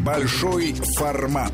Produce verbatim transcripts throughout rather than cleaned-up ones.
Большой формат.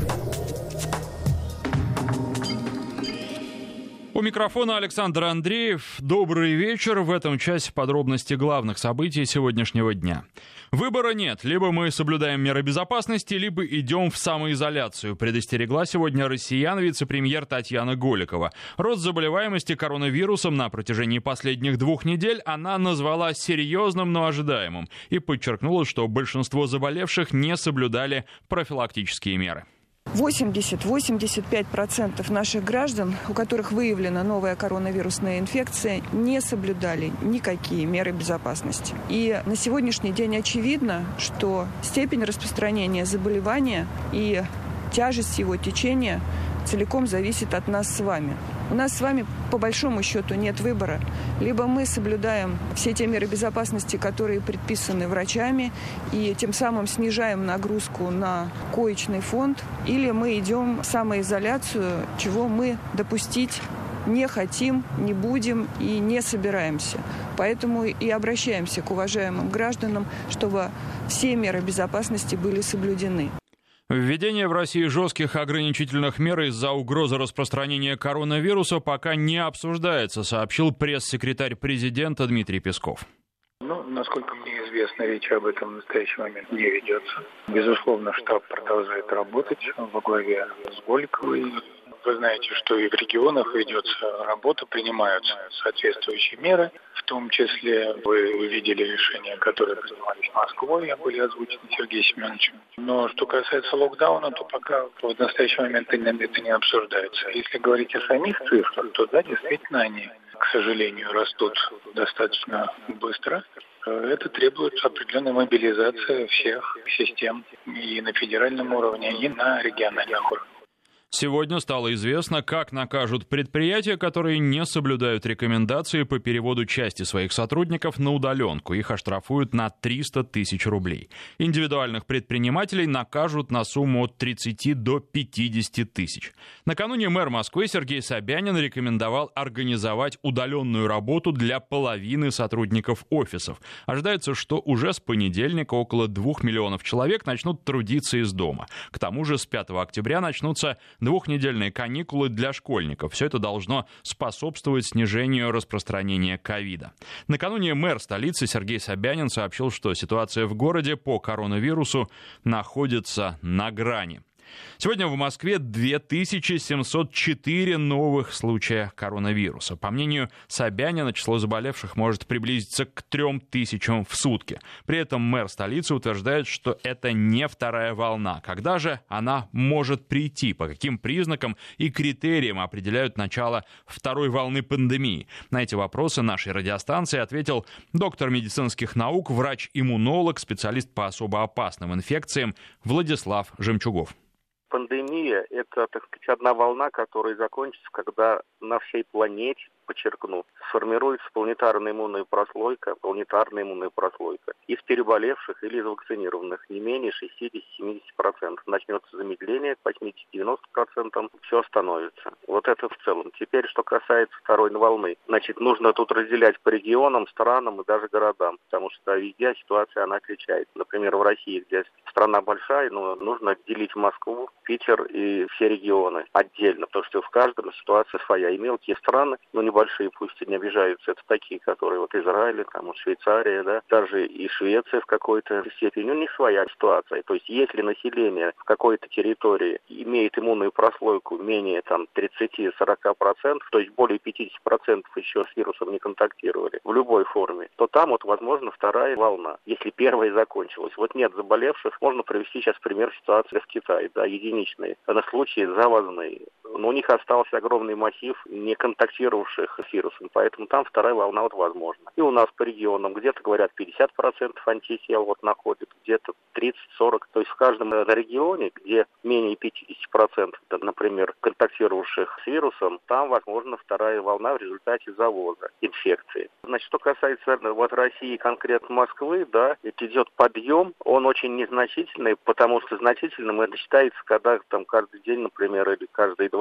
У микрофона Александр Андреев. Добрый вечер. В этом часе подробности главных событий сегодняшнего дня. Выбора нет. Либо мы соблюдаем меры безопасности, либо идем в самоизоляцию, предостерегла сегодня россиян вице-премьер Татьяна Голикова. Рост заболеваемости коронавирусом на протяжении последних двух недель она назвала серьезным, но ожидаемым и подчеркнула, что большинство заболевших не соблюдали профилактические меры. восемьдесят - восемьдесят пять процентов наших граждан, у которых выявлена новая коронавирусная инфекция, не соблюдали никакие меры безопасности. И на сегодняшний день очевидно, что степень распространения заболевания и тяжесть его течения целиком зависит от нас с вами. У нас с вами, по большому счету, нет выбора. Либо мы соблюдаем все те меры безопасности, которые предписаны врачами, и тем самым снижаем нагрузку на коечный фонд, или мы идем в самоизоляцию, чего мы допустить не хотим, не будем и не собираемся. Поэтому и обращаемся к уважаемым гражданам, чтобы все меры безопасности были соблюдены. Введение в России жестких ограничительных мер из-за угрозы распространения коронавируса пока не обсуждается, сообщил пресс-секретарь президента Дмитрий Песков. Ну, насколько мне известно, речь об этом в настоящий момент не ведется. Безусловно, штаб продолжает работать во главе с Голиковой. Вы знаете, что и в регионах ведется работа, принимаются соответствующие меры. В том числе вы увидели решения, которые принимались Москвой, а были озвучены Сергеем Семеновичем. Но что касается локдауна, то пока в настоящий момент это не обсуждается. Если говорить о самих цифрах, то да, действительно они, к сожалению, растут достаточно быстро. Это требует определенной мобилизации всех систем и на федеральном уровне, и на региональном уровне. Сегодня стало известно, как накажут предприятия, которые не соблюдают рекомендации по переводу части своих сотрудников на удаленку. Их оштрафуют на триста тысяч рублей. Индивидуальных предпринимателей накажут на сумму от тридцати до пятидесяти тысяч. Накануне мэр Москвы Сергей Собянин рекомендовал организовать удаленную работу для половины сотрудников офисов. Ожидается, что уже с понедельника около двух миллионов человек начнут трудиться из дома. К тому же с пятого октября начнутся двухнедельные каникулы для школьников. Все это должно способствовать снижению распространения ковида. Накануне мэр столицы Сергей Собянин сообщил, что ситуация в городе по коронавирусу находится на грани. Сегодня в Москве две тысячи семьсот четыре новых случая коронавируса. По мнению Собянина, число заболевших может приблизиться к трем тысячам в сутки. При этом мэр столицы утверждает, что это не вторая волна. Когда же она может прийти? По каким признакам и критериям определяют начало второй волны пандемии? На эти вопросы нашей радиостанции ответил доктор медицинских наук, врач-иммунолог, специалист по особо опасным инфекциям Владислав Жемчугов. Пандемия – это, так сказать, одна волна, которая закончится, когда на всей планете, подчеркну, сформируется планетарная иммунная прослойка, планетарная иммунная прослойка. Из переболевших или из вакцинированных не менее шестьдесят-семьдесят процентов. Начнется замедление к восемьдесят-девяноста процентам, все остановится. Вот это в целом. Теперь, что касается второй волны. Значит, нужно тут разделять по регионам, странам и даже городам, потому что везде ситуация, она отличается. Например, в России, где страна большая, но нужно отделить Москву, Питер и все регионы отдельно, потому что в каждом ситуация своя. И мелкие страны, но небольшие, пусть и не обижаются, это такие, которые вот Израиль, там вот Швейцария, да, даже и Швеция в какой-то степени, у них своя ситуация. То есть если население в какой-то территории имеет иммунную прослойку менее там тридцать-сорок процентов, то есть более пятьдесят процентов еще с вирусом не контактировали в любой форме, то там вот возможно вторая волна, если первая закончилась. Вот нет заболевших, можно привести сейчас пример ситуации в Китае, да, единичные, на случаи завозные. Но у них остался огромный массив не контактировавших с вирусом, поэтому там вторая волна вот возможна. И у нас по регионам где-то, говорят, пятьдесят процентов антител вот находят, где-то тридцать-сорок. То есть в каждом регионе, где менее пятьдесят процентов, например, контактировавших с вирусом, там возможна вторая волна в результате завоза инфекции. Значит, что касается вот России, конкретно Москвы, да, идет подъем, он очень незначительный, потому что значительным это считается, когда там каждый день, например, или каждые два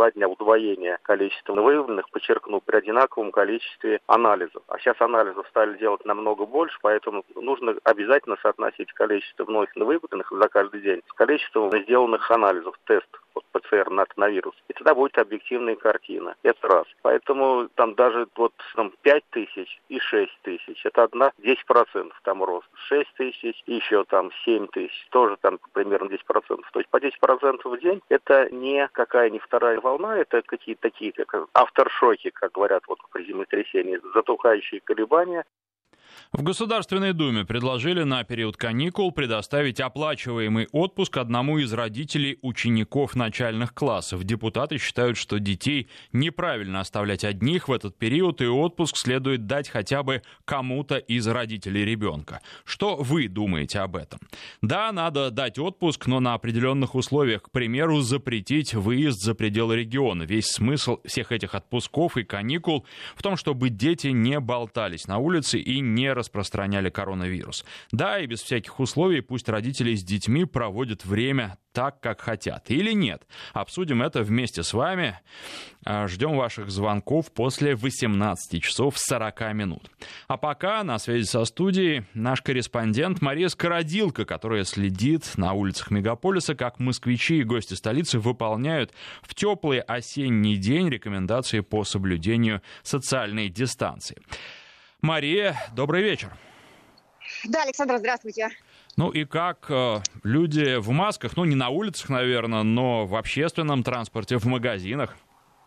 два дня удвоения количества выявленных, подчеркну, при одинаковом количестве анализов. А сейчас анализов стали делать намного больше, поэтому нужно обязательно соотносить количество вновь выявленных за каждый день с количеством сделанных анализов, тестов. Вот ПЦР на коронавирус. И тогда будет объективная картина. Это раз. Поэтому там даже вот там пять тысяч и шесть тысяч. Это одна десять процентов там рост. шесть тысяч и еще там семь тысяч. Тоже там примерно десять процентов. То есть по десять процентов в день это не какая не вторая волна, это какие-то такие, как авторшоки, как говорят вот при землетрясении, затухающие колебания. В Государственной Думе предложили на период каникул предоставить оплачиваемый отпуск одному из родителей учеников начальных классов. Депутаты считают, что детей неправильно оставлять одних в этот период, и отпуск следует дать хотя бы кому-то из родителей ребенка. Что вы думаете об этом? Да, надо дать отпуск, но на определенных условиях. К примеру, запретить выезд за пределы региона. Весь смысл всех этих отпусков и каникул в том, чтобы дети не болтались на улице и не распространяли коронавирус. Да, и без всяких условий пусть родители с детьми проводят время так, как хотят. Или нет. Обсудим это вместе с вами. Ждем ваших звонков после восемнадцати часов сорока минут. А пока на связи со студией наш корреспондент Мария Скородилка, которая следит на улицах мегаполиса, как москвичи и гости столицы выполняют в теплый осенний день рекомендации по соблюдению социальной дистанции. Мария, добрый вечер. Да, Александр, здравствуйте. Ну и как э, люди в масках, ну не на улицах, наверное, но в общественном транспорте, в магазинах?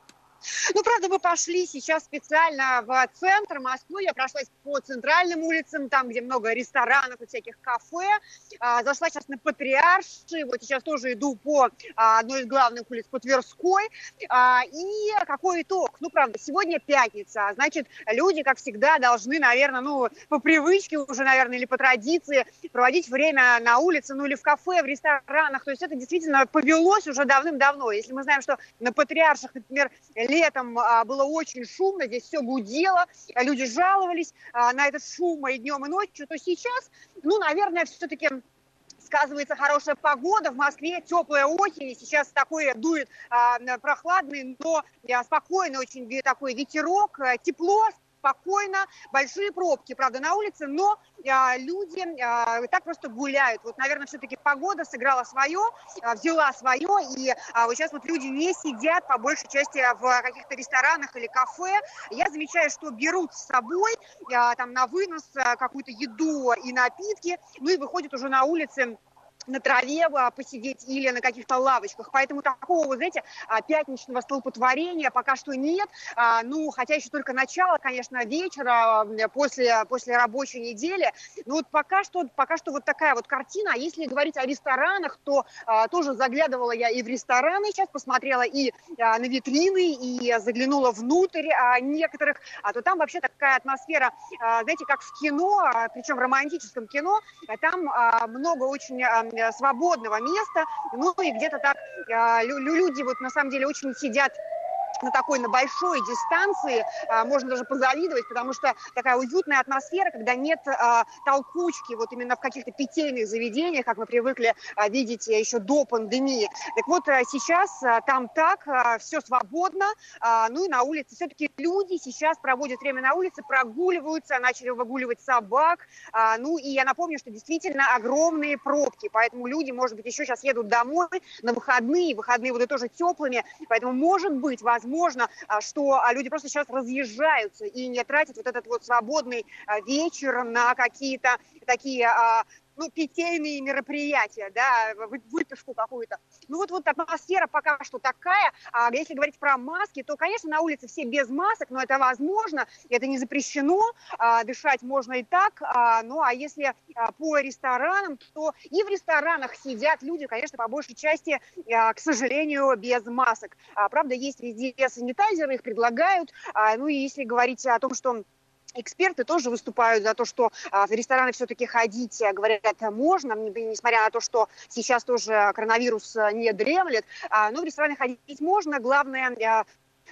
Ну, правда, мы пошли сейчас специально в центр Москвы. Я прошлась по центральным улицам, там, где много ресторанов и всяких кафе. А, зашла сейчас на Патриарши. Вот сейчас тоже иду по а, одной из главных улиц, по Тверской. А, и какой итог? Ну, правда, сегодня пятница. Значит, люди, как всегда, должны, наверное, ну, по привычке уже, наверное, или по традиции проводить время на улице, ну, или в кафе, в ресторанах. То есть это действительно повелось уже давным-давно. Если мы знаем, что на Патриарших, например, летом а, было очень шумно, здесь все гудело, люди жаловались а, на этот шум и днем, и ночью, то сейчас, ну, наверное, все-таки сказывается хорошая погода. В Москве теплая осень, сейчас такой дует а, прохладный, но а, спокойный очень такой ветерок, а, тепло, спокойно, большие пробки, правда, на улице, но а, люди а, так просто гуляют. Вот, наверное, все-таки погода сыграла свое, а, взяла свое, и а, вот сейчас вот люди не сидят по большей части в каких-то ресторанах или кафе. Я замечаю, что берут с собой а, там на вынос а, какую-то еду и напитки, ну и выходят уже на улицы на траве посидеть или на каких-то лавочках. Поэтому такого, вы знаете, пятничного столпотворения пока что нет. Ну, хотя еще только начало, конечно, вечера после, после рабочей недели. Но вот пока что, пока что вот такая вот картина. А если говорить о ресторанах, то а, тоже заглядывала я и в рестораны сейчас, посмотрела и а, на витрины, и заглянула внутрь а, некоторых. А то там вообще такая атмосфера, а, знаете, как в кино, а, причем в романтическом кино. А там а, много очень а, свободного места, ну и где-то так э, люди вот на самом деле очень сидят на такой, на большой дистанции, а, можно даже позавидовать, потому что такая уютная атмосфера, когда нет а, толкучки вот именно в каких-то питейных заведениях, как мы привыкли а, видеть еще до пандемии. Так вот, а, сейчас а, там так, а, все свободно, а, ну и на улице все-таки люди сейчас проводят время на улице, прогуливаются, начали выгуливать собак, а, ну и я напомню, что действительно огромные пробки, поэтому люди, может быть, еще сейчас едут домой на выходные, выходные будут тоже теплыми, поэтому, может быть, возможно, Возможно, что люди просто сейчас разъезжаются и не тратят вот этот вот свободный вечер на какие-то такие, ну, питейные мероприятия, да, выпивку какую-то. Ну, вот, вот атмосфера пока что такая. А если говорить про маски, то, конечно, на улице все без масок, но это возможно, это не запрещено, а, дышать можно и так. А, ну, а если а, по ресторанам, то и в ресторанах сидят люди, конечно, по большей части, а, к сожалению, без масок. А, правда, есть везде санитайзеры, их предлагают. А, ну, и если говорить о том, что эксперты тоже выступают за то, что а, в рестораны все-таки ходить, говорят, можно, несмотря на то, что сейчас тоже коронавирус не дремлет, а, но в рестораны ходить можно, главное а,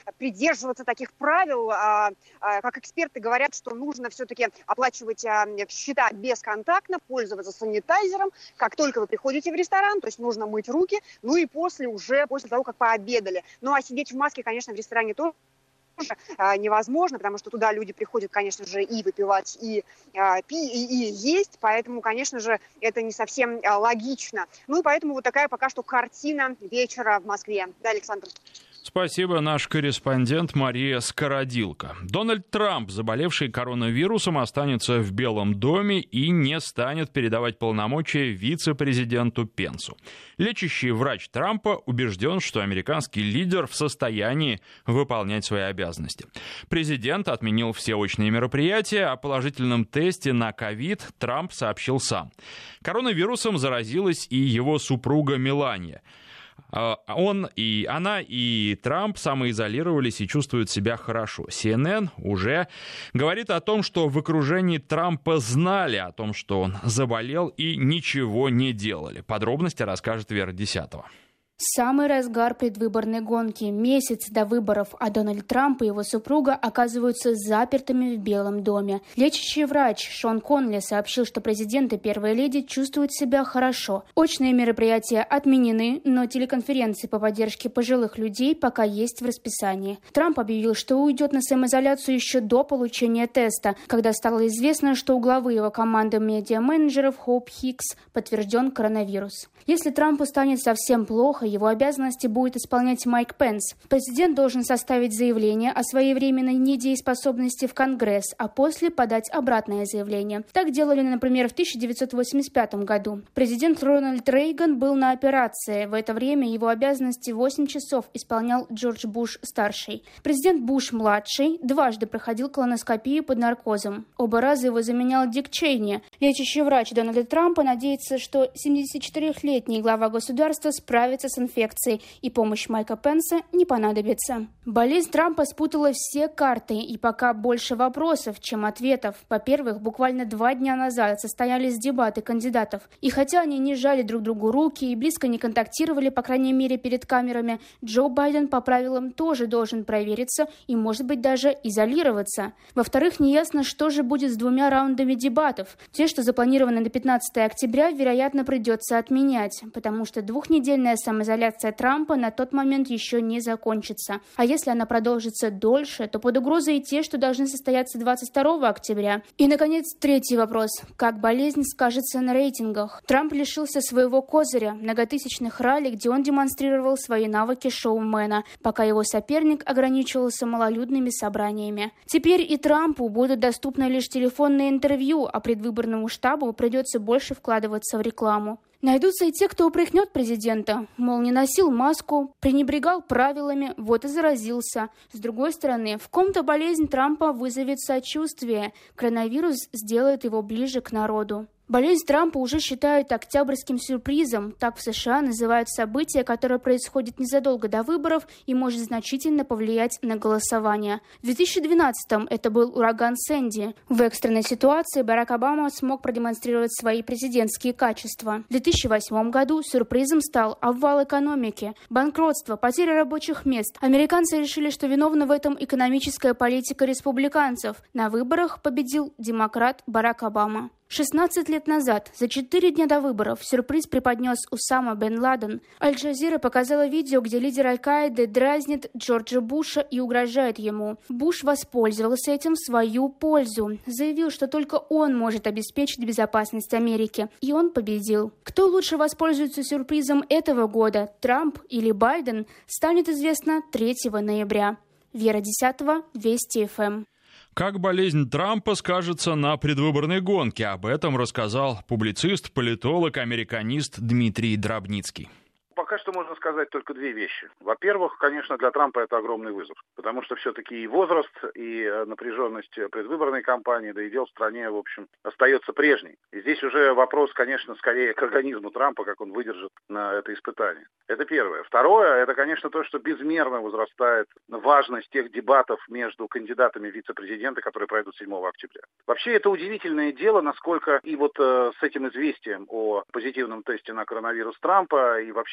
придерживаться таких правил. Как эксперты говорят, что нужно все-таки оплачивать счета бесконтактно, пользоваться санитайзером, как только вы приходите в ресторан, то есть нужно мыть руки, ну и после уже, после того, как пообедали. Ну а сидеть в маске, конечно, в ресторане тоже невозможно, потому что туда люди приходят, конечно же, и выпивать, и, пи, и, и есть, поэтому, конечно же, это не совсем логично. Ну и поэтому вот такая пока что картина вечера в Москве. Да, Александр? Спасибо, наш корреспондент Мария Скородилко. Дональд Трамп, заболевший коронавирусом, останется в Белом доме и не станет передавать полномочия вице-президенту Пенсу. Лечащий врач Трампа убежден, что американский лидер в состоянии выполнять свои обязанности. Президент отменил все очные мероприятия, о положительном тесте на ковид Трамп сообщил сам. Коронавирусом заразилась и его супруга Мелания. Он и она, и Трамп самоизолировались и чувствуют себя хорошо. си эн эн уже говорит о том, что в окружении Трампа знали о том, что он заболел, и ничего не делали. Подробности расскажет Вера Десятова. Самый разгар предвыборной гонки. Месяц до выборов, а Дональд Трамп и его супруга оказываются запертыми в Белом доме. Лечащий врач Шон Конли сообщил, что президент и первая леди чувствуют себя хорошо. Очные мероприятия отменены, но телеконференции по поддержке пожилых людей пока есть в расписании. Трамп объявил, что уйдет на самоизоляцию еще до получения теста, когда стало известно, что у главы его команды медиа-менеджеров Хоуп Хикс подтвержден коронавирус. Если Трампу станет совсем плохо, его обязанности будет исполнять Майк Пенс. Президент должен составить заявление о своей временной недееспособности в Конгресс, а после подать обратное заявление. Так делали, например, в тысяча девятьсот восемьдесят пятом году. Президент Рональд Рейган был на операции. В это время его обязанности восемь часов исполнял Джордж Буш-старший. Президент Буш-младший дважды проходил колоноскопию под наркозом. Оба раза его заменял Дик Чейни. Лечащий врач Дональда Трампа надеется, что семидесятичетырёхлетний глава государства справится с инфекцией, и помощь Майка Пенса не понадобится. Болезнь Трампа спутала все карты, и пока больше вопросов, чем ответов. Во-первых, буквально два дня назад состоялись дебаты кандидатов, и хотя они не жали друг другу руки и близко не контактировали, по крайней мере, перед камерами, Джо Байден по правилам тоже должен провериться и, может быть, даже изолироваться. Во-вторых, неясно, что же будет с двумя раундами дебатов. Те, что запланированы на пятнадцатое октября, вероятно, придется отменять, потому что двухнедельная самоизоляция Трампа на тот момент еще не закончится. А если она продолжится дольше, то под угрозой и те, что должны состояться двадцать второго октября. И, наконец, третий вопрос. Как болезнь скажется на рейтингах? Трамп лишился своего козыря, многотысячных ралли, где он демонстрировал свои навыки шоумена, пока его соперник ограничивался малолюдными собраниями. Теперь и Трампу будут доступны лишь телефонные интервью, а предвыборному штабу придется больше вкладываться в рекламу. Найдутся и те, кто упрекнет президента, мол, не носил маску, пренебрегал правилами, вот и заразился. С другой стороны, в ком-то болезнь Трампа вызовет сочувствие, коронавирус сделает его ближе к народу. Болезнь Трампа уже считают октябрьским сюрпризом. Так в США называют событие, которое происходит незадолго до выборов и может значительно повлиять на голосование. В две тысячи двенадцатом это был ураган Сэнди. В экстренной ситуации Барак Обама смог продемонстрировать свои президентские качества. В две тысячи восьмом году сюрпризом стал обвал экономики, банкротство, потеря рабочих мест. Американцы решили, что виновна в этом экономическая политика республиканцев. На выборах победил демократ Барак Обама. шестнадцать лет назад, за четыре дня до выборов, сюрприз преподнес Усама бен Ладен. Аль-Джазира показала видео, где лидер Аль-Каиды дразнит Джорджа Буша и угрожает ему. Буш воспользовался этим в свою пользу. Заявил, что только он может обеспечить безопасность Америки. И он победил. Кто лучше воспользуется сюрпризом этого года, Трамп или Байден, станет известно третьего ноября. Вера Десятова, Вести эф эм. Как болезнь Трампа скажется на предвыборной гонке? Об этом рассказал публицист, политолог, американист Дмитрий Дробницкий. Пока что можно сказать только две вещи. Во-первых, конечно, для Трампа это огромный вызов, потому что все-таки и возраст, и напряженность предвыборной кампании, да и дел в стране, в общем, остается прежней. И здесь уже вопрос, конечно, скорее к организму Трампа, как он выдержит на это испытание. Это первое. Второе, это, конечно, то, что безмерно возрастает важность тех дебатов между кандидатами в вице-президента, которые пройдут седьмого октября. Вообще, это удивительное дело, насколько и вот э, с этим известием о позитивном тесте на коронавирус Трампа, и вообще по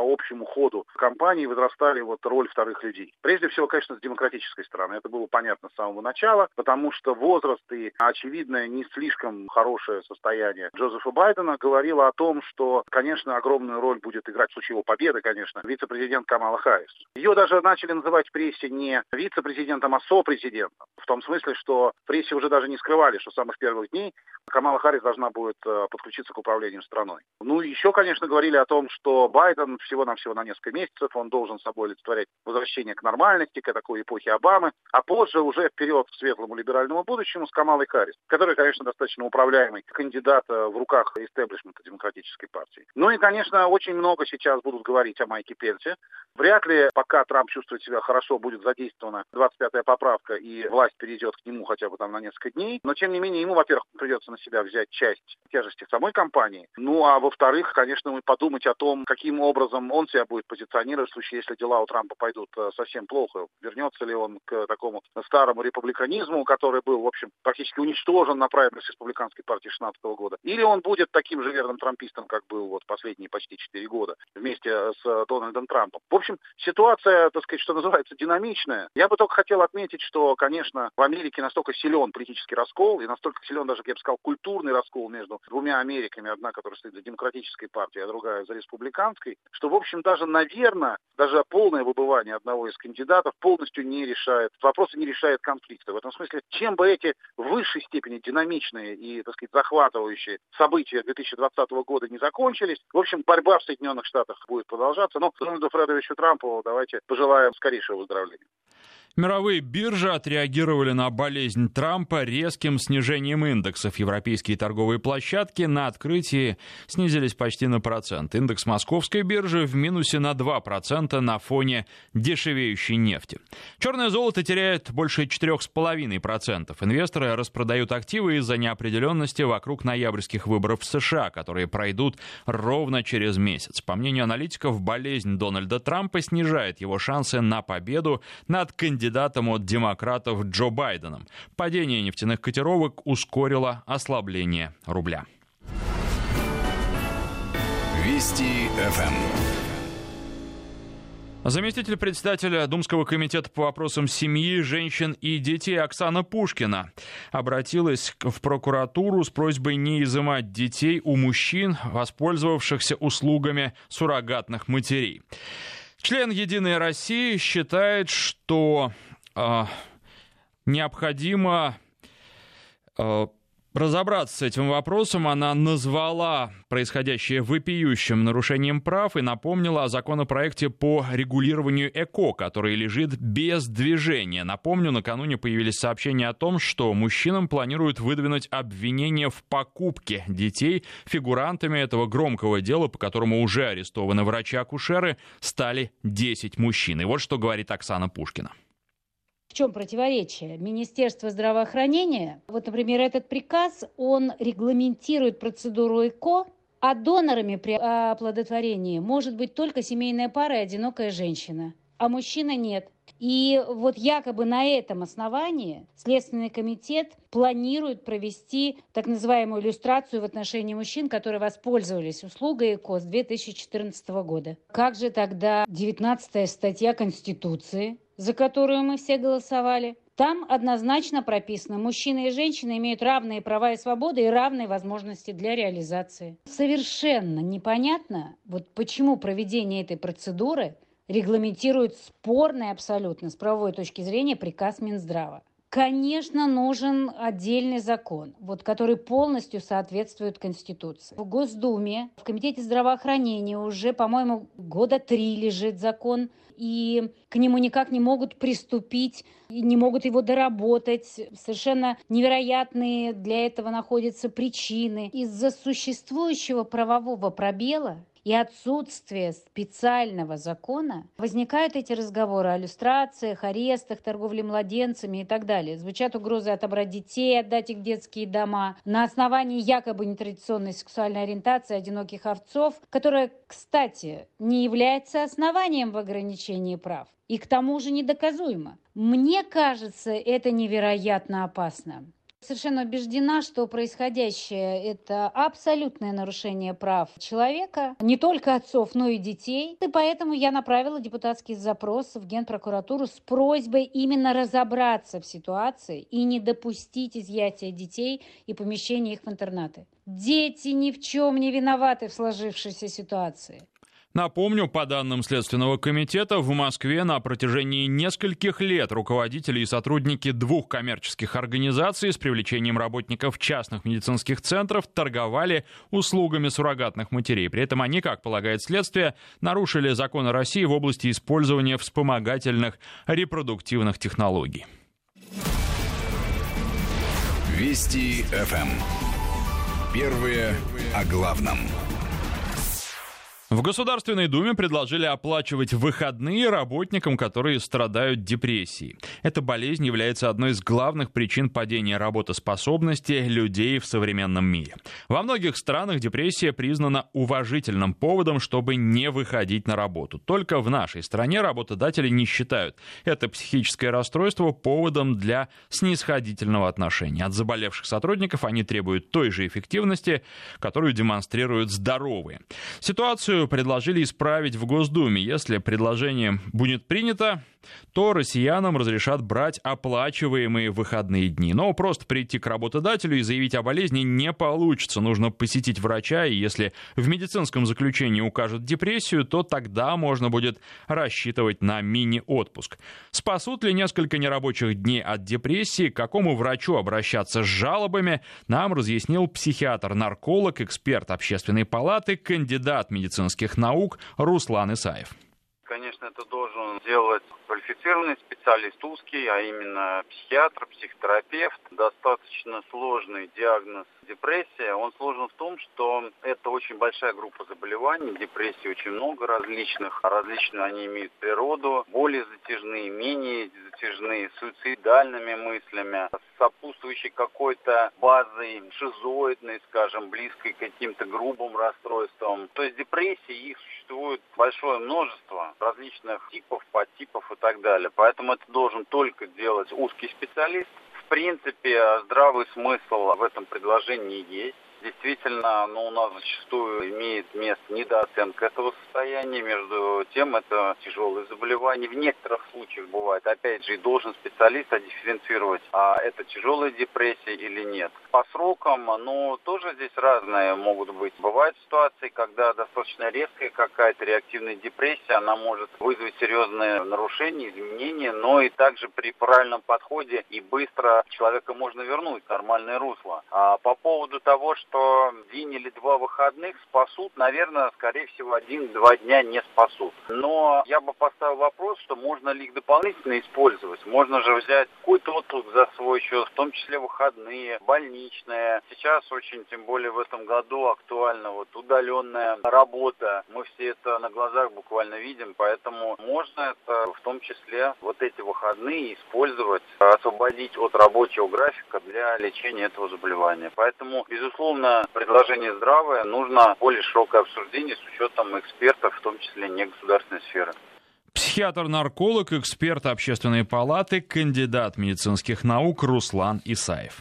общему ходу кампании возрастали вот роль вторых людей. Прежде всего, конечно, с демократической стороны. Это было понятно с самого начала, потому что возраст и очевидное не слишком хорошее состояние Джозефа Байдена говорило о том, что, конечно, огромную роль будет играть в случае его победы, конечно, вице-президент Камала Харрис. Ее даже начали называть в прессе не вице-президентом, а сопрезидентом. В том смысле, что в прессе уже даже не скрывали, что с самых первых дней Камала Харрис должна будет подключиться к управлению страной. Ну, еще, конечно, говорили о том, что Байден всего-навсего на несколько месяцев, он должен собой олицетворять возвращение к нормальности, к такой эпохе Обамы, а позже уже вперед к светлому либеральному будущему с Камалой Харрис, который, конечно, достаточно управляемый кандидат в руках истеблишмента демократической партии. Ну и, конечно, очень много сейчас будут говорить о Майке Пенсе. Вряд ли, пока Трамп чувствует себя хорошо, будет задействована двадцать пятая поправка и власть перейдет к нему хотя бы там на несколько дней. Но, тем не менее, ему, во-первых, придется на себя взять часть тяжести самой кампании. Ну, а во-вторых, конечно, мы подумать о том, каким образом он себя будет позиционировать в случае, если дела у Трампа пойдут совсем плохо. Вернется ли он к такому старому републиканизму, который был, в общем, практически уничтожен на праймерис республиканской партии шестнадцатого года. Или он будет таким же верным трампистом, как был вот последние почти четыре года вместе с Дональдом Трампом. В общем, ситуация, так сказать, что называется, динамичная. Я бы только хотел отметить, что, конечно, в Америке настолько силен политический раскол, и настолько силен даже, я бы сказал, культурный раскол между двумя Америками, одна, которая стоит за демократической партией, а другая за республиканской, что, в общем, даже, наверное, даже полное выбывание одного из кандидатов полностью не решает, вопросы не решает конфликта. В этом смысле, чем бы эти в высшей степени динамичные и, так сказать, захватывающие события две тысячи двадцатого года не закончились, в общем, борьба в Соединенных Штатах будет продолжаться. Но Дональду Фредовичу Трампу давайте пожелаем скорейшего выздоровления. Мировые биржи отреагировали на болезнь Трампа резким снижением индексов. Европейские торговые площадки на открытии снизились почти на процент. Индекс московской биржи в минусе на два процента на фоне дешевеющей нефти. Черное золото теряет больше четыре целых пять десятых процента. Инвесторы распродают активы из-за неопределенности вокруг ноябрьских выборов в США, которые пройдут ровно через месяц. По мнению аналитиков, болезнь Дональда Трампа снижает его шансы на победу над кандидатом кандидатом от демократов Джо Байденом. Падение нефтяных котировок ускорило ослабление рубля. Вести эф эм. Заместитель председателя Думского комитета по вопросам семьи, женщин и детей Оксана Пушкина обратилась в прокуратуру с просьбой не изымать детей у мужчин, воспользовавшихся услугами суррогатных матерей. Член «Единой России» считает, что э, необходимо э, разобраться с этим вопросом. Она назвала происходящее вопиющим нарушением прав и напомнила о законопроекте по регулированию ЭКО, который лежит без движения. Напомню, накануне появились сообщения о том, что мужчинам планируют выдвинуть обвинение в покупке детей. Фигурантами этого громкого дела, по которому уже арестованы врачи-акушеры, стали десять мужчин. И вот что говорит Оксана Пушкина. В чем противоречие? Министерство здравоохранения, вот, например, этот приказ, он регламентирует процедуру ЭКО, а донорами при оплодотворении может быть только семейная пара и одинокая женщина, а мужчина нет. И вот якобы на этом основании Следственный комитет планирует провести так называемую иллюстрацию в отношении мужчин, которые воспользовались услугой ЭКО с две тысячи четырнадцатого года. Как же тогда девятнадцатая статья Конституции, за которую мы все голосовали? Там однозначно прописано: мужчины и женщины имеют равные права и свободы и равные возможности для реализации. Совершенно непонятно, вот почему проведение этой процедуры регламентирует спорный абсолютно с правовой точки зрения приказ Минздрава. Конечно, нужен отдельный закон, вот, который полностью соответствует Конституции. В Госдуме, в Комитете здравоохранения уже, по-моему, года три лежит закон, и к нему никак не могут приступить, и не могут его доработать. Совершенно невероятные для этого находятся причины. Из-за существующего правового пробела и отсутствие специального закона возникают эти разговоры о люстрациях, арестах, торговле младенцами и так далее. Звучат угрозы отобрать детей, отдать их в детские дома на основании якобы нетрадиционной сексуальной ориентации одиноких отцов, которая, кстати, не является основанием в ограничении прав и к тому же недоказуемо. Мне кажется, это невероятно опасно. Совершенно убеждена, что происходящее – это абсолютное нарушение прав человека, не только отцов, но и детей. И поэтому я направила депутатский запрос в Генпрокуратуру с просьбой именно разобраться в ситуации и не допустить изъятия детей и помещения их в интернаты. Дети ни в чем не виноваты в сложившейся ситуации. Напомню, по данным Следственного комитета, в Москве на протяжении нескольких лет руководители и сотрудники двух коммерческих организаций с привлечением работников частных медицинских центров торговали услугами суррогатных матерей. При этом они, как полагает следствие, нарушили законы России в области использования вспомогательных репродуктивных технологий. Вести эф эм. Первые о главном. В Государственной Думе предложили оплачивать выходные работникам, которые страдают депрессией. Эта болезнь является одной из главных причин падения работоспособности людей в современном мире. Во многих странах депрессия признана уважительным поводом, чтобы не выходить на работу. Только в нашей стране работодатели не считают это психическое расстройство поводом для снисходительного отношения. От заболевших сотрудников они требуют той же эффективности, которую демонстрируют здоровые. Ситуацию предложили исправить в Госдуме. Если предложение будет принято, то россиянам разрешат брать оплачиваемые выходные дни. Но просто прийти к работодателю и заявить о болезни не получится. Нужно посетить врача, и если в медицинском заключении укажут депрессию, то тогда можно будет рассчитывать на мини-отпуск. Спасут ли несколько нерабочих дней от депрессии, к какому врачу обращаться с жалобами, нам разъяснил психиатр-нарколог, эксперт Общественной палаты, кандидат медицинских наук Руслан Исаев. Конечно, это должен делать квалифицированный специалист узкий, а именно психиатр, психотерапевт. Достаточно сложный диагноз депрессия. Он сложен в том, что это очень большая группа заболеваний. Депрессии очень много различных. Различные они имеют природу. Более затяжные, менее затяжные, с суицидальными мыслями, с сопутствующей какой-то базой шизоидной, скажем, близкой к каким-то грубым расстройствам. То есть депрессии, их существует большое множество различных типов, подтипов и так далее. Поэтому это должен только делать узкий специалист. В принципе, здравый смысл в этом предложении есть. Действительно, ну, у нас зачастую имеет место недооценка этого состояния. Между тем, это тяжелые заболевания. В некоторых случаях бывает, опять же, и должен специалист дифференцировать, а это тяжелая депрессия или нет. По срокам, ну, тоже здесь разные могут быть. Бывают ситуации, когда достаточно резкая какая-то реактивная депрессия, она может вызвать серьезные нарушения, изменения, но и также при правильном подходе и быстро человека можно вернуть в нормальное русло. А по поводу того, что что день или два выходных спасут, наверное, скорее всего, один-два дня не спасут. Но я бы поставил вопрос, что можно ли их дополнительно использовать. Можно же взять какой-то отпуск за свой счет, в том числе выходные, больничные. Сейчас очень, тем более в этом году, актуальна вот удаленная работа. Мы все это на глазах буквально видим, поэтому можно это в том числе вот эти выходные использовать, освободить от рабочего графика для лечения этого заболевания. Поэтому, безусловно, предложение здравое, нужно более широкое обсуждение с учетом экспертов, в том числе негосударственной сферы. Психиатр-нарколог, эксперт Общественной палаты, кандидат медицинских наук Руслан Исаев.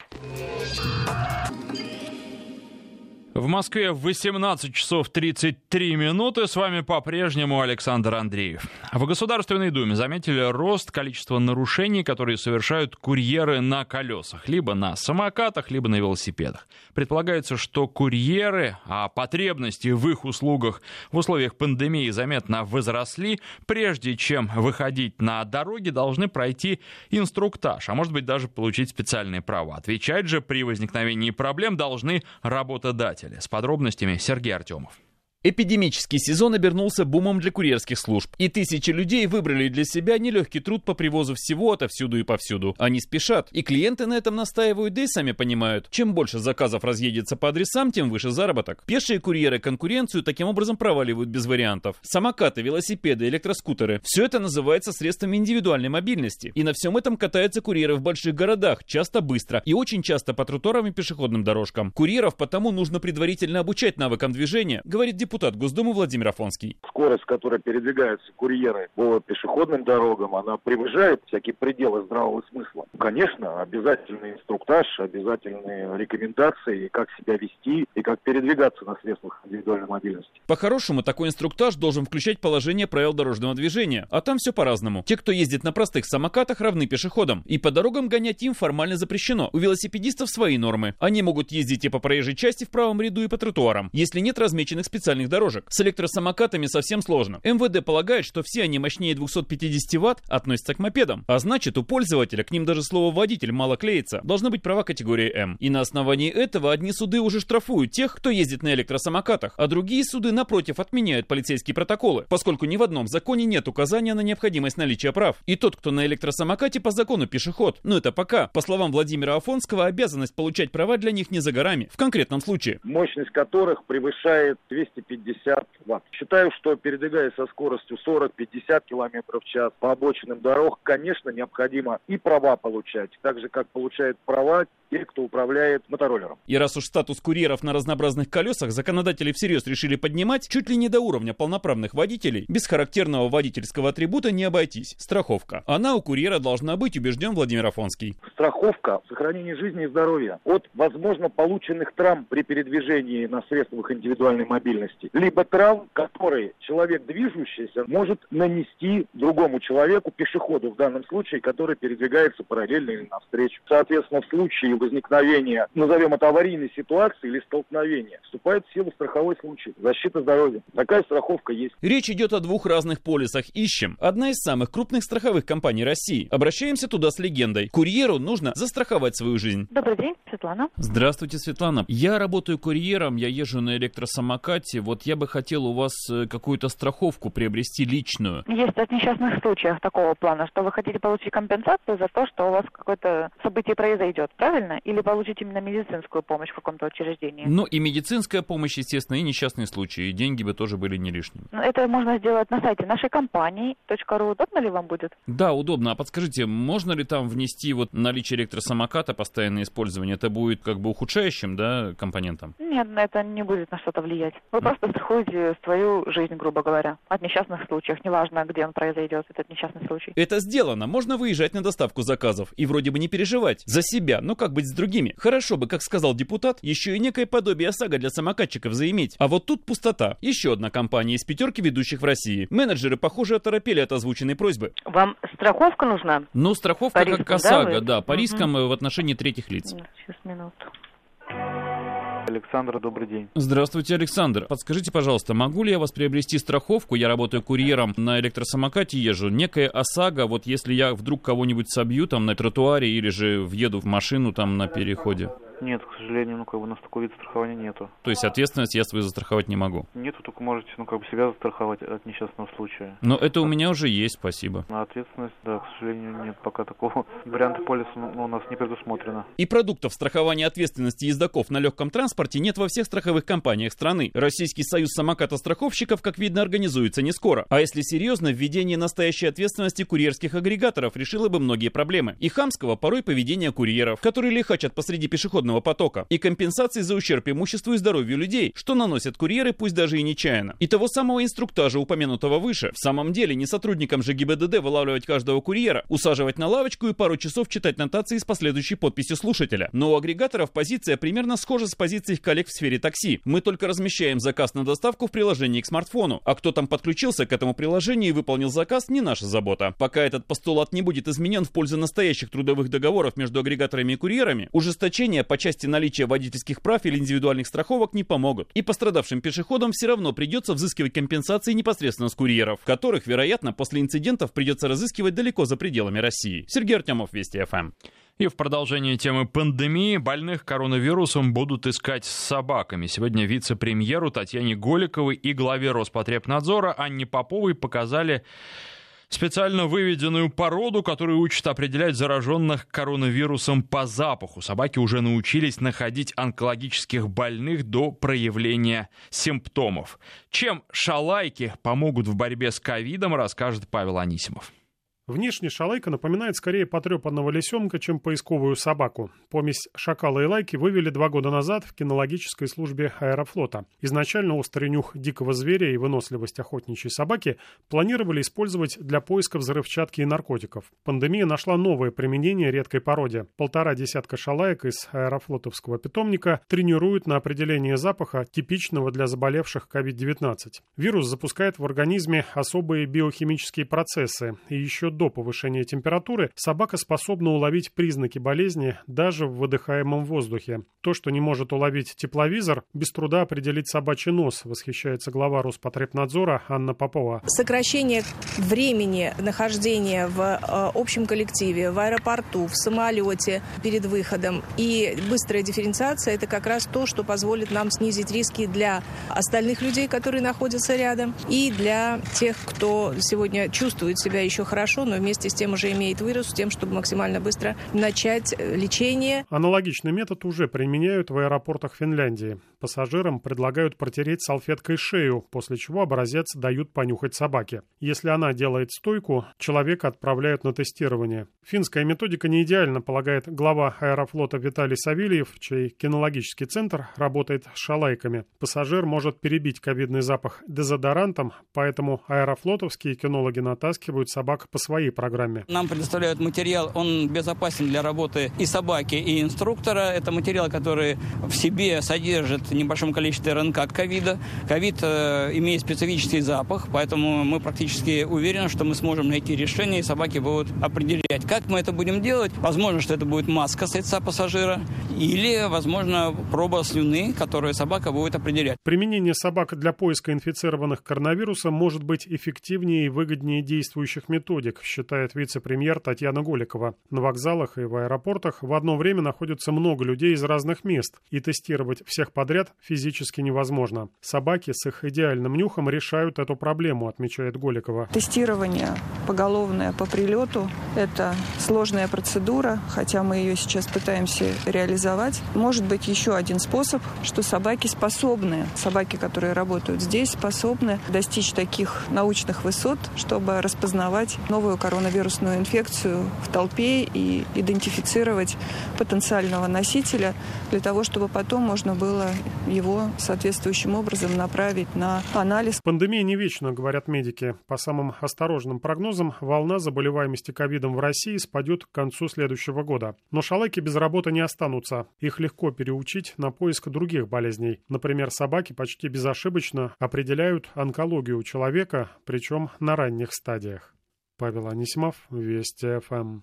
В Москве восемнадцать часов тридцать три минуты. С вами по-прежнему Александр Андреев. В Государственной Думе заметили рост количества нарушений, которые совершают курьеры на колесах. Либо на самокатах, либо на велосипедах. Предполагается, что курьеры, а потребности в их услугах в условиях пандемии заметно возросли. Прежде чем выходить на дороги, должны пройти инструктаж, а может быть даже получить специальные права. Отвечать же при возникновении проблем должны работодатели. С подробностями Сергей Артемов. Эпидемический сезон обернулся бумом для курьерских служб, и тысячи людей выбрали для себя нелегкий труд по привозу всего отовсюду и повсюду. Они спешат, и клиенты на этом настаивают, да и сами понимают, чем больше заказов разъедется по адресам, тем выше заработок. Пешие курьеры конкуренцию таким образом проваливают без вариантов. Самокаты, велосипеды, электроскутеры – все это называется средствами индивидуальной мобильности. И на всем этом катаются курьеры в больших городах, часто быстро и очень часто по тротуарам и пешеходным дорожкам. Курьеров потому нужно предварительно обучать навыкам движения, говорит депутат депутат Госдумы Владимир Афонский. Скорость, с которой передвигаются курьеры по пешеходным дорогам, она превышает всякие пределы здравого смысла. Конечно, обязательный инструктаж, обязательные рекомендации, как себя вести и как передвигаться на средствах индивидуальной мобильности. По-хорошему, такой инструктаж должен включать положение правил дорожного движения, а там все по-разному. Те, кто ездит на простых самокатах, равны пешеходам, и по дорогам гонять им формально запрещено. У велосипедистов свои нормы. Они могут ездить и по проезжей части в правом ряду, и по тротуарам, если нет размеченных специальных дорожек. С электросамокатами совсем сложно. эм вэ дэ полагает, что все они мощнее двухсот пятидесяти ватт относятся к мопедам, а значит, у пользователя, к ним даже слово «водитель» мало клеится, должны быть права категории М. И на основании этого одни суды уже штрафуют тех, кто ездит на электросамокатах, а другие суды, напротив, отменяют полицейские протоколы, поскольку ни в одном законе нет указания на необходимость наличия прав. И тот, кто на электросамокате, по закону пешеход. Но это пока. По словам Владимира Афонского, обязанность получать права для них не за горами. В конкретном случае. Мощность которых превышает двести пятьдесят ватт. Считаю, что передвигаясь со скоростью сорок-пятьдесят километров в час по обочинам дорог, конечно, необходимо и права получать, так же, как получают права те, кто управляет мотороллером. И раз уж статус курьеров на разнообразных колесах законодатели всерьез решили поднимать, чуть ли не до уровня полноправных водителей, без характерного водительского атрибута не обойтись. Страховка. Она у курьера должна быть, убежден Владимир Афонский. Страховка в сохранении жизни и здоровья от, возможно, полученных травм при передвижении на средствах индивидуальной мобильности, либо травм, которые человек движущийся может нанести другому человеку, пешеходу в данном случае, который передвигается параллельно или навстречу. Соответственно, в случае возникновения, назовем это аварийной ситуации или столкновения, вступает в силу страховой случай. Защита здоровья. Такая страховка есть. Речь идет о двух разных полисах. Ищем. Одна из самых крупных страховых компаний России. Обращаемся туда с легендой. Курьеру нужно застраховать свою жизнь. Добрый день, Светлана. Здравствуйте, Светлана. Я работаю курьером, я езжу на электросамокате. Вот я бы хотел у вас какую-то страховку приобрести личную. Есть от несчастных случаев такого плана, что вы хотите получить компенсацию за то, что у вас какое-то событие произойдет, правильно? Или получить именно медицинскую помощь в каком-то учреждении? Ну и медицинская помощь, естественно, и несчастные случаи. И деньги бы тоже были не лишними. Это можно сделать на сайте нашей компании .ру. Удобно ли вам будет? Да, удобно. А подскажите, можно ли там внести вот наличие электросамоката, постоянное использование? Это будет как бы ухудшающим, да, компонентом? Нет, это не будет на что-то влиять. Вы просто страхуете свою жизнь, грубо говоря, от несчастных случаев. Неважно, где он произойдет, этот несчастный случай. Это сделано. Можно выезжать на доставку заказов и вроде бы не переживать за себя. Но как быть с другими? Хорошо бы, как сказал депутат, еще и некое подобие ОСАГО для самокатчиков заиметь. А вот тут пустота. Еще одна компания из пятерки ведущих в России. Менеджеры, похоже, оторопели от озвученной просьбы. Вам страховка нужна? Ну, страховка по как ОСАГО, да, да, по угу. рискам в отношении третьих лиц. Сейчас, минуту. Александр, добрый день. Здравствуйте, Александр. Подскажите, пожалуйста, могу ли я вас приобрести страховку? Я работаю курьером, на электросамокате езжу. Некая ОСАГО, вот если я вдруг кого-нибудь собью там на тротуаре или же въеду в машину там на переходе. Нет, к сожалению, ну как бы у нас такого вида страхования нету. То есть ответственность я свою застраховать не могу? Нету, только можете, ну как бы себя застраховать от несчастного случая. Но это у меня уже есть, спасибо. На ответственность, да, к сожалению, нет, пока такого варианта полиса ну, у нас не предусмотрено. И продуктов страхования ответственности ездоков на легком транспорте нет во всех страховых компаниях страны. Российский союз самокатостраховщиков, как видно, организуется не скоро. А если серьезно, введение настоящей ответственности курьерских агрегаторов решило бы многие проблемы. И хамского порой поведения курьеров, которые лихачат посреди пешеходного потока, и компенсации за ущерб имуществу и здоровью людей, что наносят курьеры, пусть даже и нечаянно. И того самого инструктажа, упомянутого выше. В самом деле, не сотрудникам же ГИБДД вылавливать каждого курьера, усаживать на лавочку и пару часов читать нотации с последующей подписью слушателя. Но у агрегаторов позиция примерно схожа с позицией их коллег в сфере такси. Мы только размещаем заказ на доставку в приложении к смартфону, а кто там подключился к этому приложению и выполнил заказ, не наша забота. Пока этот постулат не будет изменен в пользу настоящих трудовых договоров между агрегаторами и курьерами, ужесточение по части наличия водительских прав или индивидуальных страховок не помогут. И пострадавшим пешеходам все равно придется взыскивать компенсации непосредственно с курьеров, которых, вероятно, после инцидентов придется разыскивать далеко за пределами России. Сергей Артемов, Вести эф эм. И в продолжение темы пандемии больных коронавирусом будут искать с собаками. Сегодня вице-премьеру Татьяне Голиковой и главе Роспотребнадзора Анне Поповой показали специально выведенную породу, которая учит определять зараженных коронавирусом по запаху. Собаки уже научились находить онкологических больных до проявления симптомов. Чем шалайки помогут в борьбе с ковидом, расскажет Павел Анисимов. Внешне шалайка напоминает скорее потрепанного лисенка, чем поисковую собаку. Помесь шакала и лайки вывели два года назад в кинологической службе Аэрофлота. Изначально острый нюх дикого зверя и выносливость охотничьей собаки планировали использовать для поиска взрывчатки и наркотиков. Пандемия нашла новое применение редкой породе. Полтора десятка шалаек из аэрофлотовского питомника тренируют на определение запаха, типичного для заболевших ковид девятнадцать. Вирус запускает в организме особые биохимические процессы, и еще до повышения температуры собака способна уловить признаки болезни даже в выдыхаемом воздухе. То, что не может уловить тепловизор, без труда определить собачий нос, восхищается глава Роспотребнадзора Анна Попова. Сокращение времени нахождения в э, общем коллективе, в аэропорту, в самолете перед выходом и быстрая дифференциация – это как раз то, что позволит нам снизить риски для остальных людей, которые находятся рядом, и для тех, кто сегодня чувствует себя еще хорошо, но вместе с тем уже имеет вирус, с тем, чтобы максимально быстро начать лечение. Аналогичный метод уже применяют в аэропортах Финляндии. Пассажирам предлагают протереть салфеткой шею, после чего образец дают понюхать собаке. Если она делает стойку, человека отправляют на тестирование. Финская методика не идеальна, полагает глава Аэрофлота Виталий Савельев, чей кинологический центр работает с шалайками. Пассажир может перебить ковидный запах дезодорантом, поэтому аэрофлотовские кинологи натаскивают собак по своей программе. Нам предоставляют материал, он безопасен для работы и собаки, и инструктора. Это материал, который в себе содержит в небольшом количестве РНК ковида. Ковид э, имеет специфический запах, поэтому мы практически уверены, что мы сможем найти решение, и собаки будут определять. Как мы это будем делать? Возможно, что это будет маска с лица пассажира, или, возможно, проба слюны, которую собака будет определять. Применение собак для поиска инфицированных коронавирусом может быть эффективнее и выгоднее действующих методик, считает вице-премьер Татьяна Голикова. На вокзалах и в аэропортах в одно время находится много людей из разных мест, и тестировать всех подряд физически невозможно. Собаки с их идеальным нюхом решают эту проблему, отмечает Голикова. Тестирование поголовное по прилету – это сложная процедура, хотя мы ее сейчас пытаемся реализовать. Может быть еще один способ, что собаки способны, собаки, которые работают здесь, способны достичь таких научных высот, чтобы распознавать новую коронавирусную инфекцию в толпе и идентифицировать потенциального носителя для того, чтобы потом можно было его соответствующим образом направить на анализ. Пандемия не вечна, говорят медики. По самым осторожным прогнозам, волна заболеваемости ковидом в России спадет к концу следующего года. Но шалайки без работы не останутся. Их легко переучить на поиск других болезней. Например, собаки почти безошибочно определяют онкологию у человека, причем на ранних стадиях. Павел Анисимов, Вести ФМ.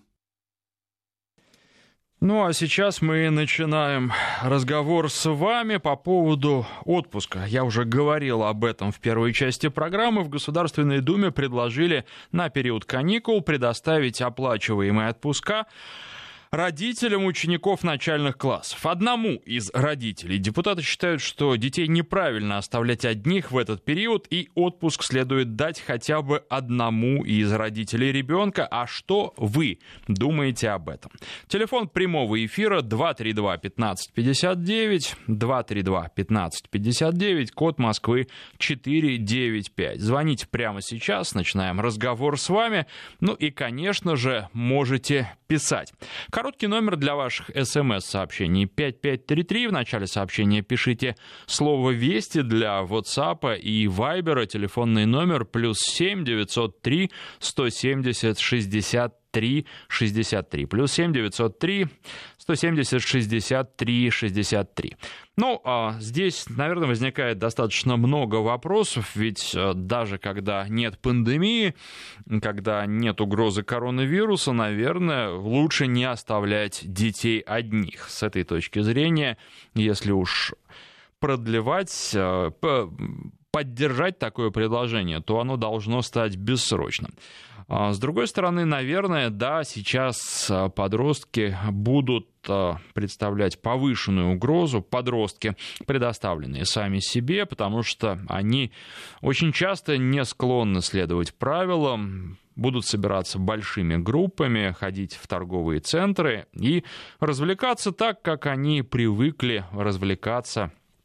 Ну а сейчас мы начинаем разговор с вами по поводу отпуска. Я уже говорил об этом в первой части программы. В Государственной Думе предложили на период каникул предоставить оплачиваемые отпуска родителям учеников начальных классов. Одному из родителей депутаты считают, что детей неправильно оставлять одних в этот период, и отпуск следует дать хотя бы одному из родителей ребенка. А что вы думаете об этом? Телефон прямого эфира два три два пятнадцать пятьдесят девять, два три два пятнадцать пятьдесят девять, код Москвы четыре девять пять. Звоните прямо сейчас, начинаем разговор с вами. Ну и, конечно же, можете писать. Короткий номер для ваших смс-сообщений пять пять три три. В начале сообщения пишите слово «Вести», для WhatsApp и Viber телефонный номер плюс семь девятьсот три сто семьдесят шестьдесят три шестьдесят три. Плюс семь девятьсот три сто семьдесят шестьдесят три шестьдесят три. Ну, а здесь, наверное, возникает достаточно много вопросов, ведь даже когда нет пандемии, когда нет угрозы коронавируса, наверное, лучше не оставлять детей одних. С этой точки зрения, если уж продлевать, поддержать такое предложение, то оно должно стать бессрочным. С другой стороны, наверное, да, сейчас подростки будут представлять повышенную угрозу, подростки, предоставленные сами себе, потому что они очень часто не склонны следовать правилам, будут собираться большими группами, ходить в торговые центры и развлекаться так, как они привыкли развлекаться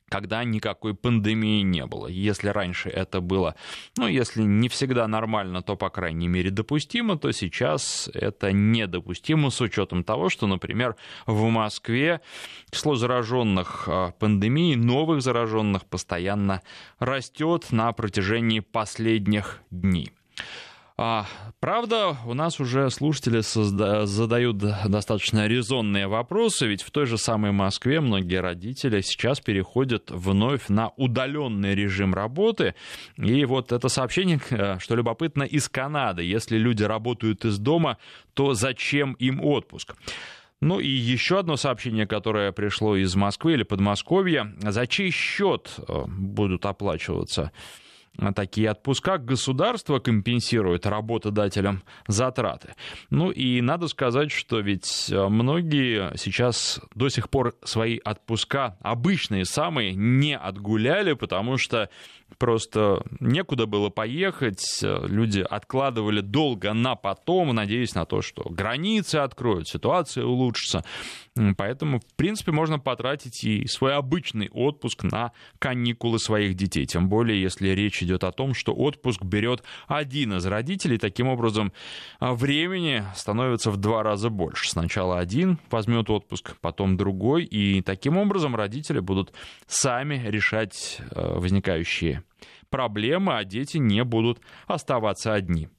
когда никакой пандемии не было. Если раньше это было, ну, если не всегда нормально, то, по крайней мере, допустимо, то сейчас это недопустимо с учетом того, что, например, в Москве число зараженных пандемией, новых зараженных постоянно растет на протяжении последних дней. А, правда, у нас уже слушатели созда- задают достаточно резонные вопросы, ведь в той же самой Москве многие родители сейчас переходят вновь на удаленный режим работы. И вот это сообщение, что любопытно, из Канады. Если люди работают из дома, то зачем им отпуск? Ну и еще одно сообщение, которое пришло из Москвы или Подмосковья. За чей счет будут оплачиваться такие отпуска? Государство компенсирует работодателям затраты. Ну и надо сказать, что ведь многие сейчас до сих пор свои отпуска, обычные самые, не отгуляли, потому что просто некуда было поехать, люди откладывали долго на потом, надеясь на то, что границы откроют, ситуация улучшится. Поэтому, в принципе, можно потратить и свой обычный отпуск на каникулы своих детей. Тем более, если речь идет о том, что отпуск берет один из родителей. Таким образом, времени становится в два раза больше. Сначала один возьмет отпуск, потом другой. И таким образом родители будут сами решать возникающие проблемы, а дети не будут оставаться одни.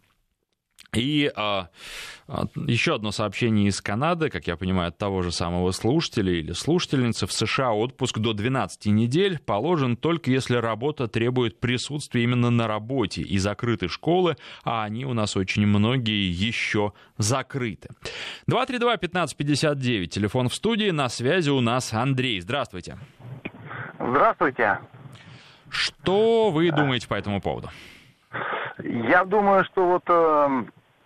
И а, а, еще одно сообщение из Канады, как я понимаю, от того же самого слушателя или слушательницы. В США отпуск до двенадцати недель положен только если работа требует присутствия именно на работе и закрыты школы, а они у нас очень многие еще закрыты. два три два пятнадцать пятьдесят девять, телефон в студии, на связи у нас Андрей. Здравствуйте. Здравствуйте. Что вы думаете по этому поводу? Я думаю, что вот э,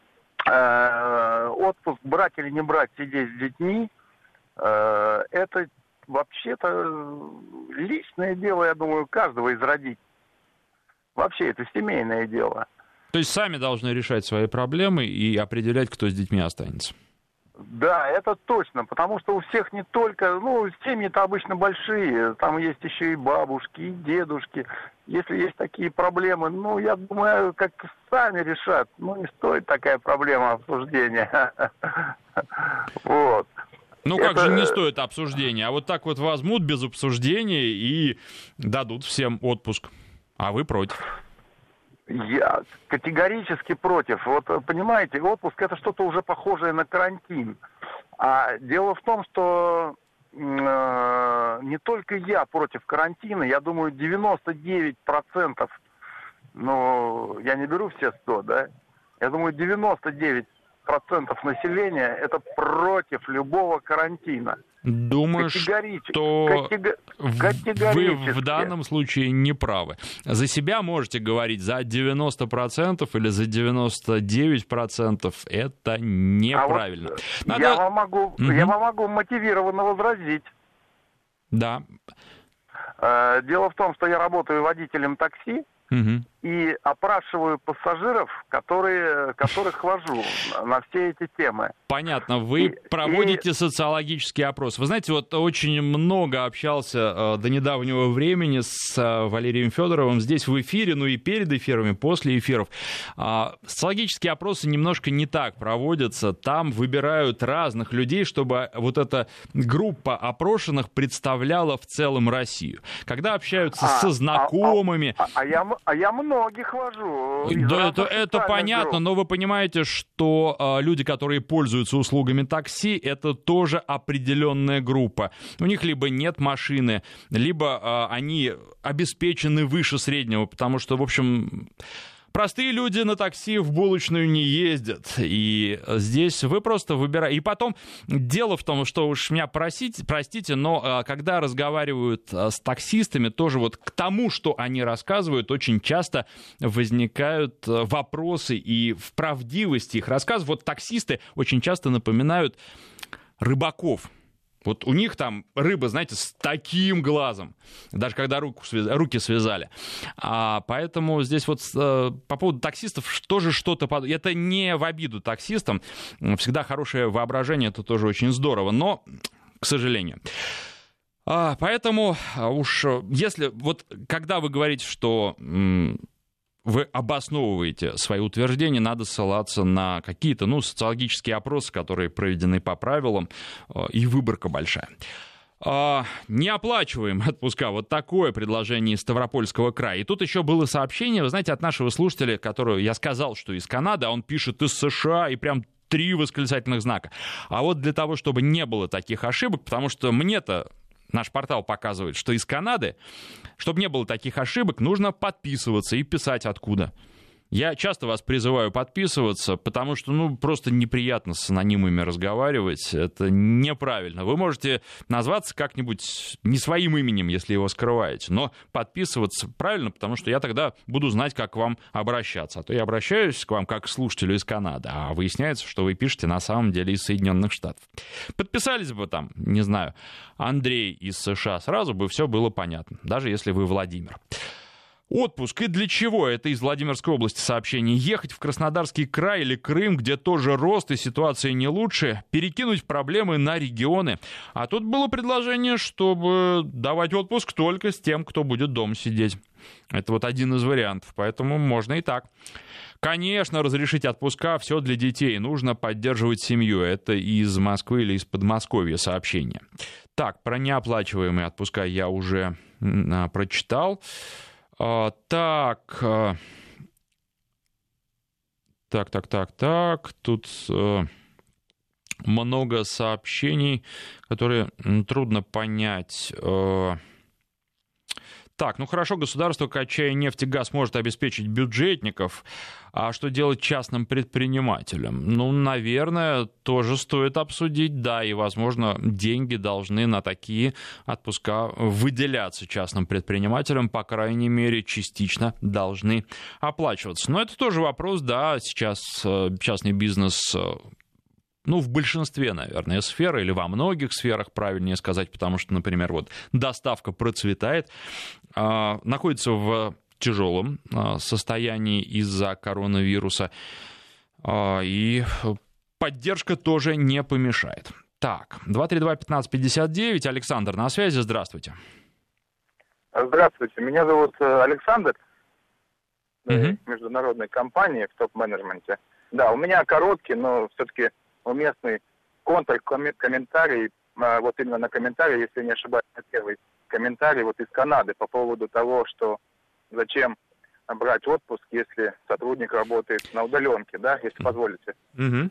э, отпуск брать или не брать, сидеть с детьми, э, это вообще-то личное дело, я думаю, каждого из родителей. Вообще это семейное дело. То есть сами должны решать свои проблемы и определять, кто с детьми останется. Да, это точно, потому что у всех не только, ну, семьи-то обычно большие, там есть еще и бабушки, и дедушки. Если есть такие проблемы, ну, я думаю, как сами решат. Ну, не стоит такая проблема обсуждения. Вот. Ну, как же не стоит обсуждения? А вот так вот возьмут без обсуждения и дадут всем отпуск. А вы против? Я категорически против. Вот, понимаете, отпуск — это что-то уже похожее на карантин. А дело в том, что э, не только я против карантина, я думаю, девяносто девять процентов, ну, я не беру все сто, да, я думаю, девяносто девять процентов населения — это против любого карантина. Думаю, что катего... вы в данном случае не правы. За себя можете говорить, за девяносто процентов или за девяносто девять процентов это неправильно. А вот Надо... я, вам могу, угу. я вам могу мотивированно возразить. Да. Дело в том, что я работаю водителем такси, угу. и опрашиваю пассажиров, которые, которых вожу на все эти темы. Понятно. Вы и, проводите и... социологический опрос. Вы знаете, вот очень много общался э, до недавнего времени с э, Валерием Федоровым здесь в эфире, ну и перед эфирами, после эфиров. Э, социологические опросы немножко не так проводятся. Там выбирают разных людей, чтобы вот эта группа опрошенных представляла в целом Россию. Когда общаются а, со знакомыми... А, а, а, я, а я многих вожу. Да, это, это понятно, групп. Но вы понимаете, что э, люди, которые пользуются услугами такси, это тоже определенная группа. У них либо нет машины, либо э, они обеспечены выше среднего, потому что, в общем... Простые люди на такси в булочную не ездят, и здесь вы просто выбираете. И потом, дело в том, что уж меня просить, простите, но когда разговаривают с таксистами, тоже вот к тому, что они рассказывают, очень часто возникают вопросы и в правдивости их рассказов. Вот таксисты очень часто напоминают рыбаков. Вот у них там рыба, знаете, с таким глазом, даже когда руку связ... руки связали. А, поэтому здесь вот э, по поводу таксистов тоже что-то... Под... Это не в обиду таксистам. Всегда хорошее воображение, это тоже очень здорово, но, к сожалению. А, поэтому уж если вот когда вы говорите, что м, вы обосновываете свои утверждения, надо ссылаться на какие-то, ну, социологические опросы, которые проведены по правилам, и выборка большая. А, не оплачиваем отпуска. Вот такое предложение из Ставропольского края. И тут еще было сообщение, вы знаете, от нашего слушателя, которого я сказал, что из Канады, а он пишет из США, и прям три восклицательных знака. А вот для того, чтобы не было таких ошибок, потому что мне-то наш портал показывает, что из Канады, чтобы не было таких ошибок, нужно подписываться и писать откуда. Я часто вас призываю подписываться, потому что, ну, просто неприятно с анонимами разговаривать. Это неправильно. Вы можете назваться как-нибудь не своим именем, если его скрываете, но подписываться правильно, потому что я тогда буду знать, как к вам обращаться. А то я обращаюсь к вам как к слушателю из Канады, а выясняется, что вы пишете на самом деле из Соединенных Штатов. Подписались бы там, не знаю, Андрей из США, сразу бы все было понятно, даже если вы Владимир. Отпуск. И для чего? Это из Владимирской области сообщение. Ехать в Краснодарский край или Крым, где тоже рост и ситуация не лучше, перекинуть проблемы на регионы. А тут было предложение, чтобы давать отпуск только с тем, кто будет дома сидеть. Это вот один из вариантов, поэтому можно и так. Конечно, разрешить отпуска, все для детей. Нужно поддерживать семью. Это из Москвы или из Подмосковья сообщение. Так, про неоплачиваемые отпуска я уже а, прочитал. А, так, а, так, так, так, так, тут а, много сообщений, которые трудно понять. А, так, ну хорошо, государство, качая нефть и газ, может обеспечить бюджетников, а что делать частным предпринимателям? Ну, наверное, тоже стоит обсудить, да, и, возможно, деньги должны на такие отпуска выделяться частным предпринимателям, по крайней мере, частично должны оплачиваться. Но это тоже вопрос, да, сейчас частный бизнес... Ну, в большинстве, наверное, сфер, или во многих сферах, правильнее сказать, потому что, например, вот доставка процветает, э, находится в тяжелом э, состоянии из-за коронавируса, э, и поддержка тоже не помешает. Так, два три два пятнадцать пятьдесят девять, Александр на связи, здравствуйте. Здравствуйте, меня зовут Александр, угу. Международной компании в топ-менеджменте. Да, у меня короткий, но все-таки уместный контркомментарий, вот именно на комментарий, если не ошибаюсь, первый комментарий вот из Канады по поводу того, что зачем брать отпуск, если сотрудник работает на удаленке, да, если позволите. Mm-hmm.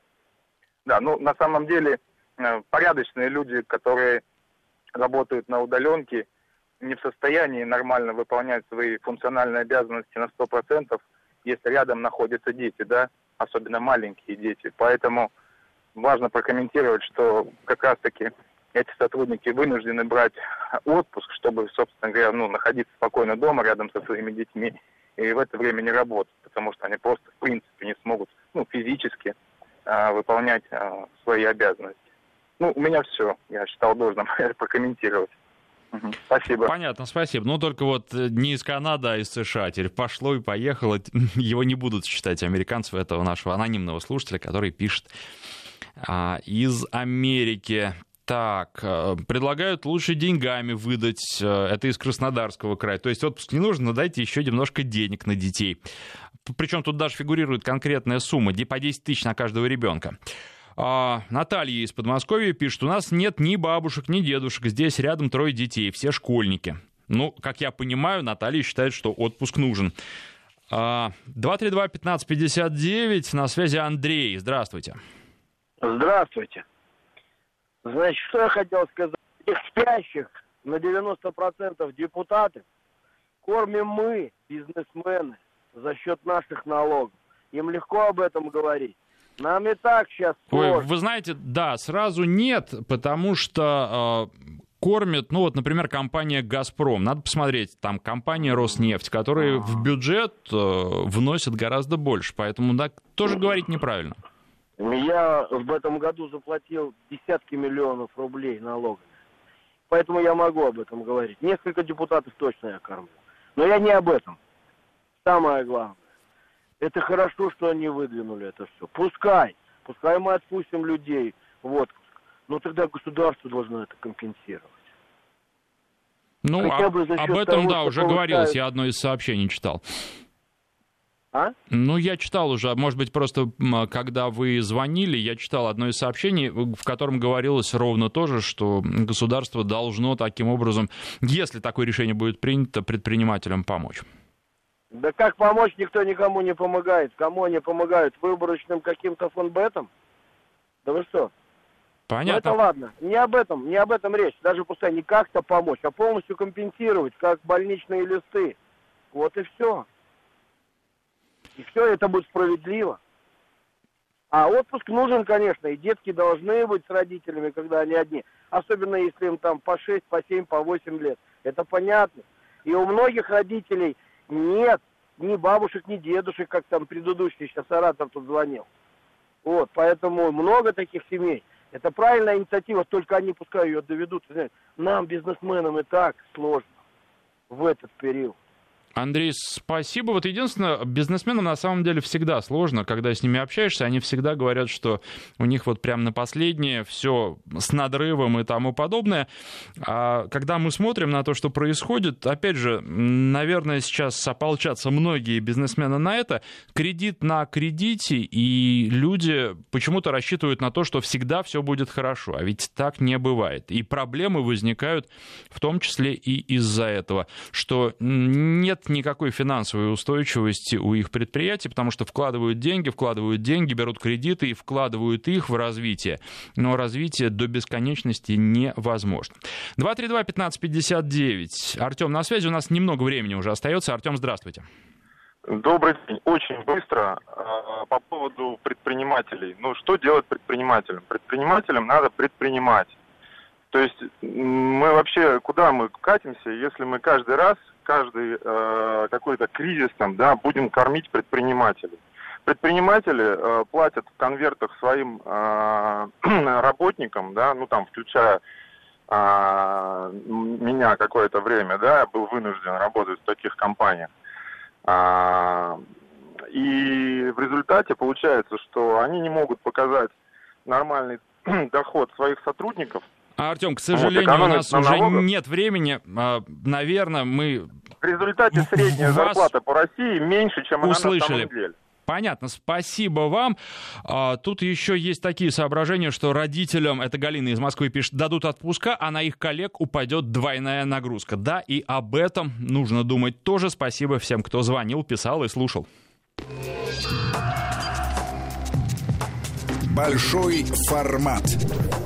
Да, ну на самом деле порядочные люди, которые работают на удаленке, не в состоянии нормально выполнять свои функциональные обязанности на сто процентов, если рядом находятся дети, да, особенно маленькие дети. Поэтому важно прокомментировать, что как раз-таки эти сотрудники вынуждены брать отпуск, чтобы, собственно говоря, ну, находиться спокойно дома рядом со своими детьми и в это время не работать, потому что они просто, в принципе, не смогут, ну, физически а, выполнять а, свои обязанности. Ну, у меня все. Я считал должным прокомментировать. Угу. Спасибо. Понятно, спасибо. Ну, только вот не из Канады, а из США. Теперь пошло и поехало. Его не будут считать американцев, этого нашего анонимного слушателя, который пишет а, из Америки. Так, предлагают лучше деньгами выдать. Это из Краснодарского края. То есть отпуск не нужен, но дайте еще немножко денег на детей. Причем тут даже фигурирует конкретная сумма, по десять тысяч на каждого ребенка. А, Наталья из Подмосковья пишет, у нас нет ни бабушек, ни дедушек, здесь рядом трое детей, все школьники. Ну, как я понимаю, Наталья считает, что отпуск нужен. А, два три два пятнадцать пятьдесят девять, на связи Андрей, здравствуйте. Здравствуйте. Значит, что я хотел сказать. Их спящих на девяносто процентов депутатов кормим мы, бизнесмены, за счет наших налогов. Им легко об этом говорить. Нам и так сейчас сложно. Ой, вы знаете, да, сразу нет, потому что э, кормят, ну вот, например, компания «Газпром». Надо посмотреть, там компания «Роснефть», которые в бюджет э, вносят гораздо больше, поэтому да, тоже говорить неправильно. Я в этом году заплатил десятки миллионов рублей налогами, поэтому я могу об этом говорить. Несколько депутатов точно я кормлю, но я не об этом. Самое главное. Это хорошо, что они выдвинули это все. Пускай, пускай мы отпустим людей в отпуск, но тогда государство должно это компенсировать. Ну, Хотя а, бы за счет об этом, того, да, что уже повышают... говорилось, я одно из сообщений читал. А? Ну, я читал уже, может быть, просто когда вы звонили, я читал одно из сообщений, в котором говорилось ровно то же, что государство должно таким образом, если такое решение будет принято, предпринимателям помочь. Да как помочь, никто никому не помогает. Кому они помогают? Выборочным каким-то фонбетам? Да вы что? Понятно. Ну это ладно, не об этом, не об этом речь. Даже пускай не как-то помочь, а полностью компенсировать, как больничные листы. Вот и все. И все это будет справедливо. А отпуск нужен, конечно, и детки должны быть с родителями, когда они одни. Особенно если им там по шесть, по семь, по восемь лет. Это понятно. И у многих родителей нет ни бабушек, ни дедушек, как там предыдущий сейчас оратор тут звонил. Вот, поэтому много таких семей. Это правильная инициатива, только они пускай ее доведут. Нам, бизнесменам, и так сложно в этот период. Андрей, спасибо. Вот единственное, бизнесменам на самом деле всегда сложно, когда с ними общаешься, они всегда говорят, что у них вот прям на последнее все с надрывом и тому подобное. А когда мы смотрим на то, что происходит, опять же, наверное, сейчас ополчатся многие бизнесмены на это. Кредит на кредите, и люди почему-то рассчитывают на то, что всегда все будет хорошо, а ведь так не бывает. И проблемы возникают в том числе и из-за этого, что нет никакой финансовой устойчивости у их предприятий, потому что вкладывают деньги, вкладывают деньги, берут кредиты и вкладывают их в развитие. Но развитие до бесконечности невозможно. два три два пятнадцать пятьдесят девять. Артем на связи, у нас немного времени уже остается. Артем, здравствуйте. Добрый день. Очень быстро по поводу предпринимателей. Ну, что делать предпринимателям? Предпринимателям надо предпринимать. То есть мы вообще, куда мы катимся, если мы каждый раз, каждый э, какой-то кризис там, да, будем кормить предпринимателей. Предприниматели э, платят в конвертах своим э, работникам, да, ну там, включая э, меня какое-то время, да, я был вынужден работать в таких компаниях. Э, и в результате получается, что они не могут показать нормальный доход своих сотрудников. Артем, к сожалению, вот, у нас уже налогов. Нет времени. Наверное, мы... В результате средняя зарплата по России меньше, чем она услышали. На самом деле. Понятно, спасибо вам. Тут еще есть такие соображения, что родителям, это Галина из Москвы пишет, дадут отпуска, а на их коллег упадет двойная нагрузка. Да, и об этом нужно думать тоже. Спасибо всем, кто звонил, писал и слушал. Большой формат.